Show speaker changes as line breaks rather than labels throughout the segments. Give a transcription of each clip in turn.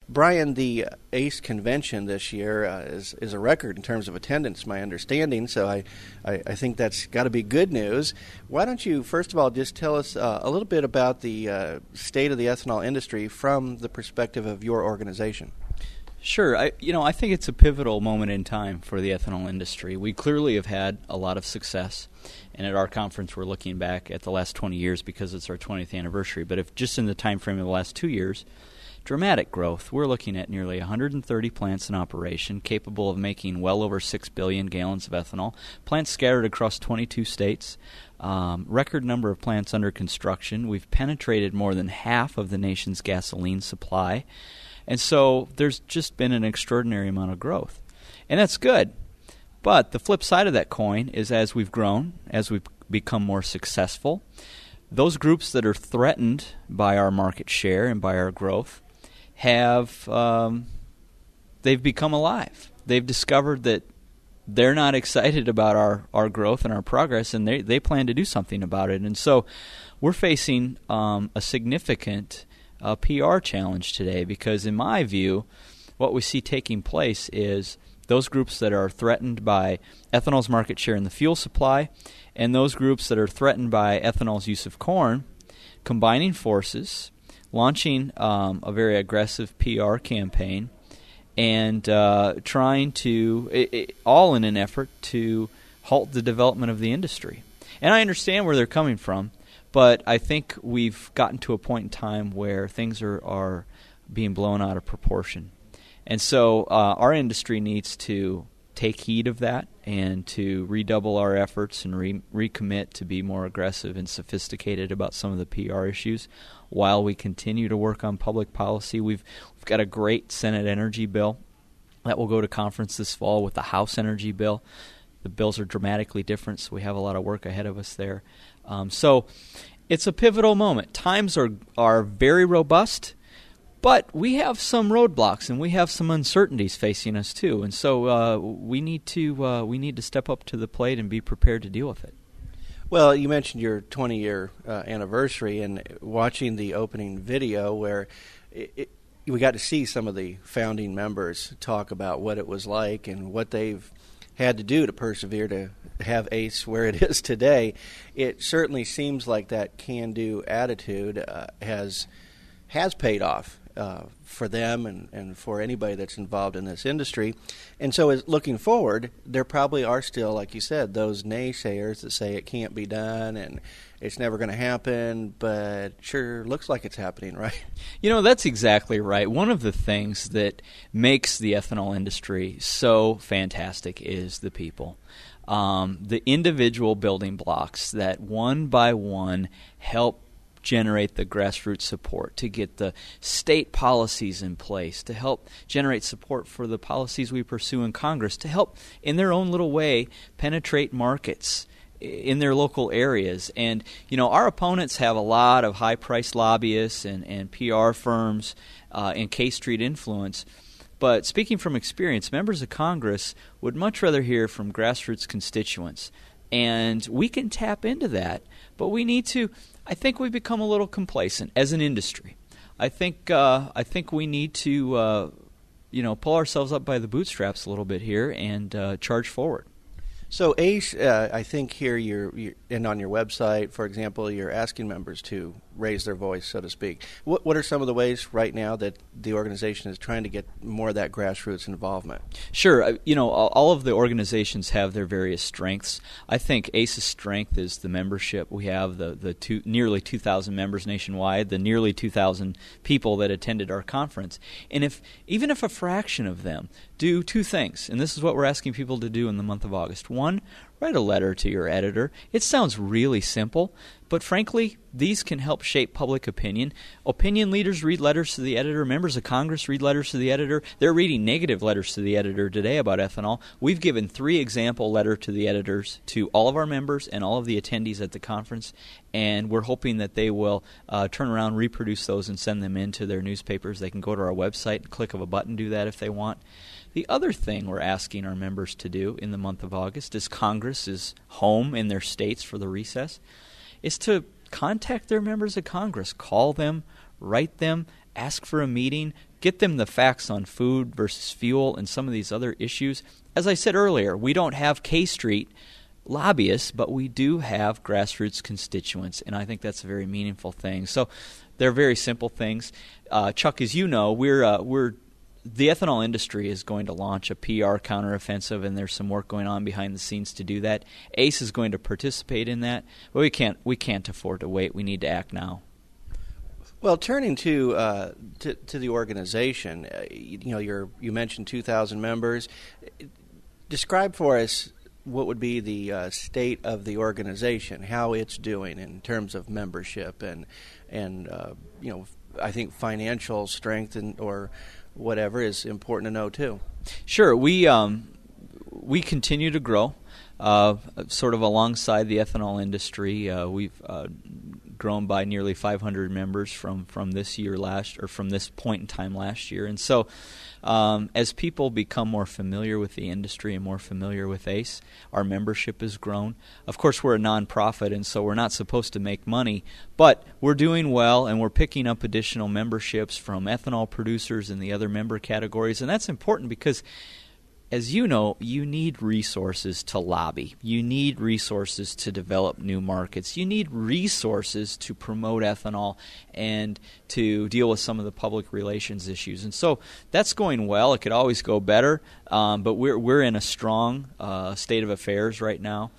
Brian, the ACE convention this year is a record in terms of attendance, my understanding, so I think that's got to be good news. Why don't you, first of all, just tell us a little bit about the state of the ethanol industry from the perspective of your organization?
Sure. I think it's a pivotal moment in time for the ethanol industry. We clearly have had a lot of success, and at our conference we're looking back at the last 20 years because it's our 20th anniversary. But if just in the time frame of the last 2 years, dramatic growth. We're looking at nearly 130 plants in operation, capable of making well over 6 billion gallons of ethanol, plants scattered across 22 states, record number of plants under construction. We've penetrated more than half of the nation's gasoline supply. And so there's just been an extraordinary amount of growth. And that's good. But the flip side of that coin is as we've grown, as we've become more successful, those groups that are threatened by our market share and by our growth have they've become alive. They've discovered that they're not excited about our growth and our progress, and they plan to do something about it. And so we're facing a significant PR challenge today because, in my view, what we see taking place is those groups that are threatened by ethanol's market share in the fuel supply and those groups that are threatened by ethanol's use of corn combining forces, launching a very aggressive PR campaign, and trying to, all in an effort to halt the development of the industry. And I understand where they're coming from, but I think we've gotten to a point in time where things are being blown out of proportion. And so our industry needs to take heed of that and to redouble our efforts and recommit to be more aggressive and sophisticated about some of the PR issues while we continue to work on public policy. We've got a great Senate energy bill that will go to conference this fall with the House energy bill. The bills are dramatically different, so we have a lot of work ahead of us there. So it's a pivotal moment. Times are very robust, but we have some roadblocks and we have some uncertainties facing us too. And so we need to step up to the plate and be prepared to deal with it.
Well, you mentioned your 20-year anniversary and watching the opening video where we got to see some of the founding members talk about what it was like and what they've had to do to persevere to have ACE where it is today. It certainly seems like that can-do attitude has paid off for them and for anybody that's involved in this industry. And so as looking forward, there probably are still, like you said, those naysayers that say it can't be done and it's never going to happen, but sure looks like it's happening, right?
That's exactly right. One of the things that makes the ethanol industry so fantastic is the people. The individual building blocks that one by one help generate the grassroots support, to get the state policies in place, to help generate support for the policies we pursue in Congress, to help in their own little way penetrate markets in their local areas. And, our opponents have a lot of high-priced lobbyists and PR firms and K Street influence. But speaking from experience, members of Congress would much rather hear from grassroots constituents. And we can tap into that, but we need to, I think we've become a little complacent as an industry. I think we need to, pull ourselves up by the bootstraps a little bit here and charge forward.
So ACE, I think here you're and on your website, for example, you're asking members to raise their voice, so to speak. What are some of the ways right now that the organization is trying to get more of that grassroots involvement?
Sure. All of the organizations have their various strengths. I think ACE's strength is the membership. We have the nearly 2,000 members nationwide, the nearly 2,000 people that attended our conference. And even if a fraction of them do two things, and this is what we're asking people to do in the month of August. One, write a letter to your editor. It sounds really simple, but frankly, these can help shape public opinion. Opinion leaders read letters to the editor. Members of Congress read letters to the editor. They're reading negative letters to the editor today about ethanol. We've given 3 example letters to the editors to all of our members and all of the attendees at the conference, and we're hoping that they will turn around, reproduce those, and send them into their newspapers. They can go to our website and click of a button, do that if they want. The other thing we're asking our members to do in the month of August, as Congress is home in their states for the recess, is to contact their members of Congress. Call them, write them, ask for a meeting, get them the facts on food versus fuel and some of these other issues. As I said earlier, we don't have K Street lobbyists, but we do have grassroots constituents, and I think that's a very meaningful thing. So they're very simple things. Chuck, as you know, the ethanol industry is going to launch a PR counteroffensive, and there's some work going on behind the scenes to do that. ACE is going to participate in that, but we can't afford to wait. We need to act now.
Well, turning to the organization, you mentioned 2,000 members. Describe for us what would be the state of the organization, how it's doing in terms of membership and I think financial strength or whatever is important to know too.
Sure, we continue to grow, sort of alongside the ethanol industry. We've grown by nearly 500 members from this point in time last year, and so as people become more familiar with the industry and more familiar with ACE, our membership has grown. Of course, we're a nonprofit, and so we're not supposed to make money, but we're doing well, and we're picking up additional memberships from ethanol producers and the other member categories, and that's important because, as you know, you need resources to lobby. You need resources to develop new markets. You need resources to promote ethanol and to deal with some of the public relations issues. And so that's going well. It could always go better, but we're in a strong state of affairs right now.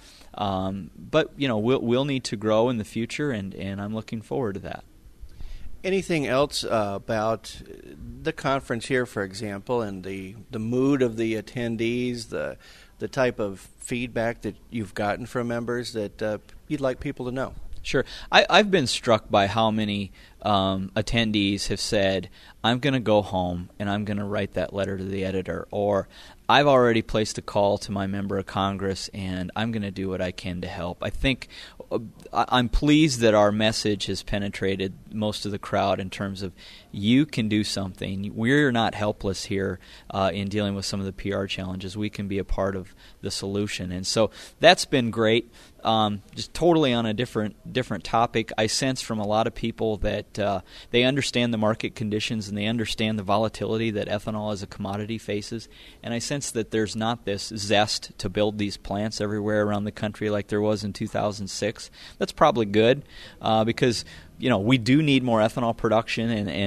But we'll need to grow in the future, and I'm looking forward to that.
Anything else about the conference here, for example, and the mood of the attendees, the type of feedback that you've gotten from members that you'd like people to know?
Sure. I've been struck by how many attendees have said, I'm going to go home and I'm going to write that letter to the editor, or I've already placed a call to my member of Congress and I'm going to do what I can to help. I think I'm pleased that our message has penetrated most of the crowd in terms of you can do something. We're not helpless here in dealing with some of the PR challenges. We can be a part of the solution. And so that's been great. Just totally on a different topic, I sense from a lot of people that they understand the market conditions and they understand the volatility that ethanol as a commodity faces. And I sense that there's not this zest to build these plants everywhere around the country like there was in 2006. That's probably good because we do need more ethanol production,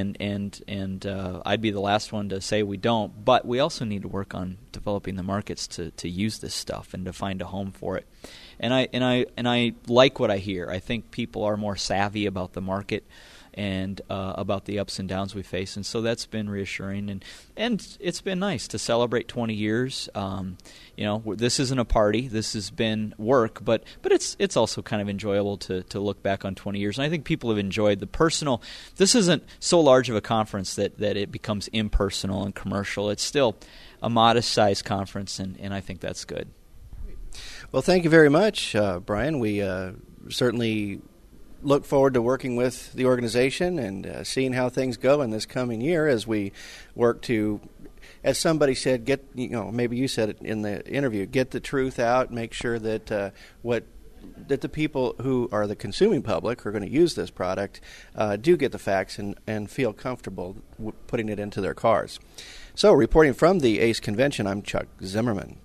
and I'd be the last one to say we don't. But we also need to work on developing the markets to use this stuff and to find a home for it. And I like what I hear. I think people are more savvy about the market and about the ups and downs we face, and so that's been reassuring. And it's been nice to celebrate 20 years. This isn't a party. This has been work, but it's also kind of enjoyable to look back on 20 years. And I think people have enjoyed the personal. This isn't so large of a conference that it becomes impersonal and commercial. It's still a modest-sized conference, and I think that's good.
Well, thank you very much, Brian. We certainly look forward to working with the organization and seeing how things go in this coming year as we work to, as somebody said, maybe you said it in the interview, get the truth out, make sure that that the people who are the consuming public who are going to use this product do get the facts and feel comfortable putting it into their cars. So, reporting from the ACE convention, I'm Chuck Zimmerman.